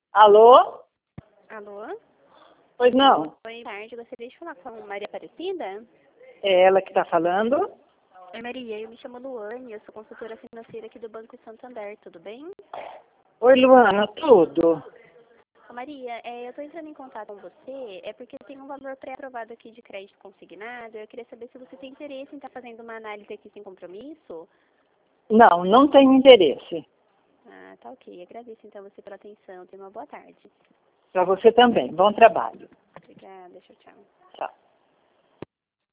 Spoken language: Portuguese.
Alô? Alô? Pois não? Oi, boa tarde. Gostaria de falar com a Maria Aparecida? É ela que está falando? Oi, Maria. Eu me chamo Luane. Eu sou consultora financeira aqui do Banco Santander. Tudo bem? Oi, Luana, tudo? Ô, Maria, eu estou entrando em contato com você. É porque tem um valor pré-aprovado aqui de crédito consignado. Eu queria saber se você tem interesse em estar fazendo uma análise aqui sem compromisso. Não, não tenho interesse. Ah, tá ok. Agradeço então você pela atenção. Tenha uma boa tarde. Para você também. Bom trabalho. Obrigada. Tchau, tchau. Tchau.